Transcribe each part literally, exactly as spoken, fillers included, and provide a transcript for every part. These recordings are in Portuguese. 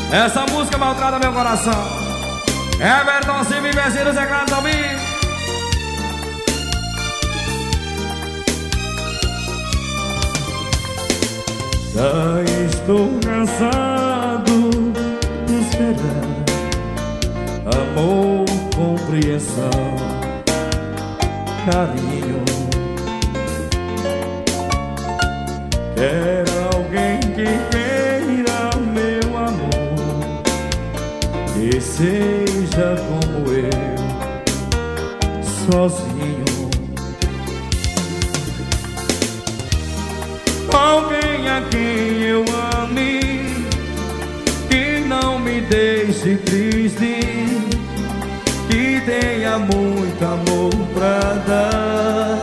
Essa música maltrata meu coração. Everton Silva e Vecinos é claro também. Já estou cansado de esperar amor, compreensão, carinho. Quero alguém que queira meu amor, que seja como eu, sozinho. Alguém a quem eu ame, que não me deixe triste, que tenha muito amor pra dar,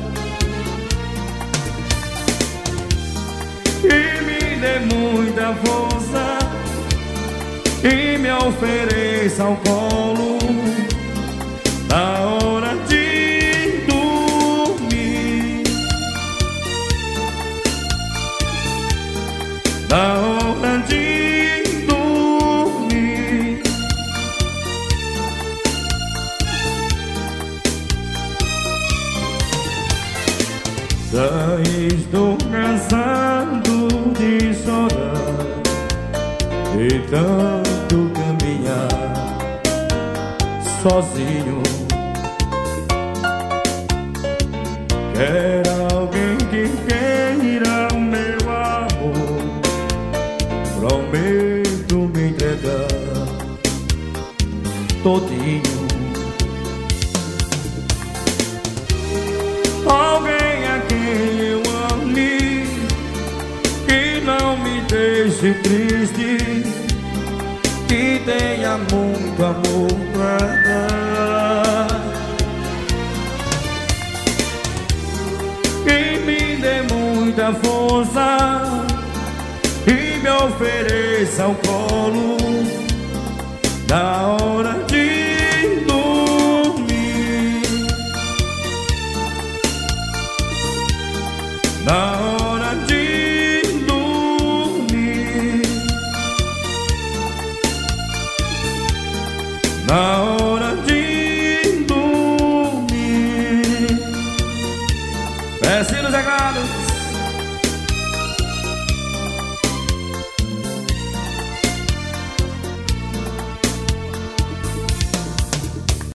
que me dê muita força e me ofereça ao colo na hora de dormir, na hora de dormir. Já estou cansado de chorar, de tanto caminhar sozinho. Quero alguém que queira meu amor, prometo me entregar todinho. Alguém a quem eu ame, que não me deixe triste, que tenha muito amor pra dar, que me dê muita força e me ofereça ao colo na hora de dormir, na hora de dormir, na hora de dormir. Vecinos é claro.